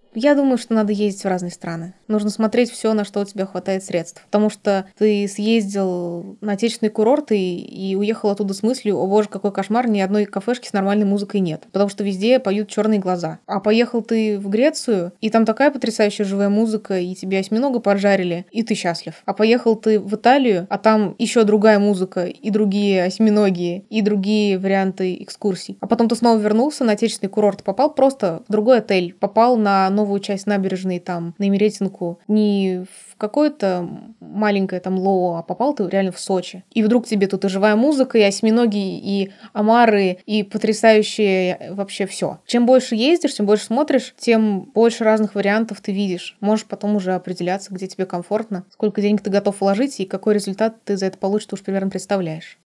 Я думаю, что надо ездить в разные страны. Нужно смотреть все, на что у тебя хватает средств. Потому что ты съездил на отечественный курорт и уехал оттуда с мыслью: о боже, какой кошмар, ни одной кафешки с нормальной музыкой нет. Потому что везде поют черные глаза. А поехал ты в Грецию, и там такая потрясающая живая музыка, и тебя осьминога поджарили, и ты счастлив. А поехал ты в Италию, а там еще другая музыка, и другие осьминоги, и другие варианты экскурсий. А потом ты снова вернулся на отечественный курорт, попал просто в другой отель, попал на новую часть набережной, там, на Имеретинку, не в какое-то маленькое там Лоо, а попал ты реально в Сочи. И вдруг тебе тут и живая музыка, и осьминоги, и омары, и потрясающее вообще все. Чем больше ездишь, чем больше смотришь, тем больше разных вариантов ты видишь. Можешь потом уже определяться, где тебе комфортно, сколько денег ты готов вложить, и какой результат ты за это получишь, ты уж примерно представляешь.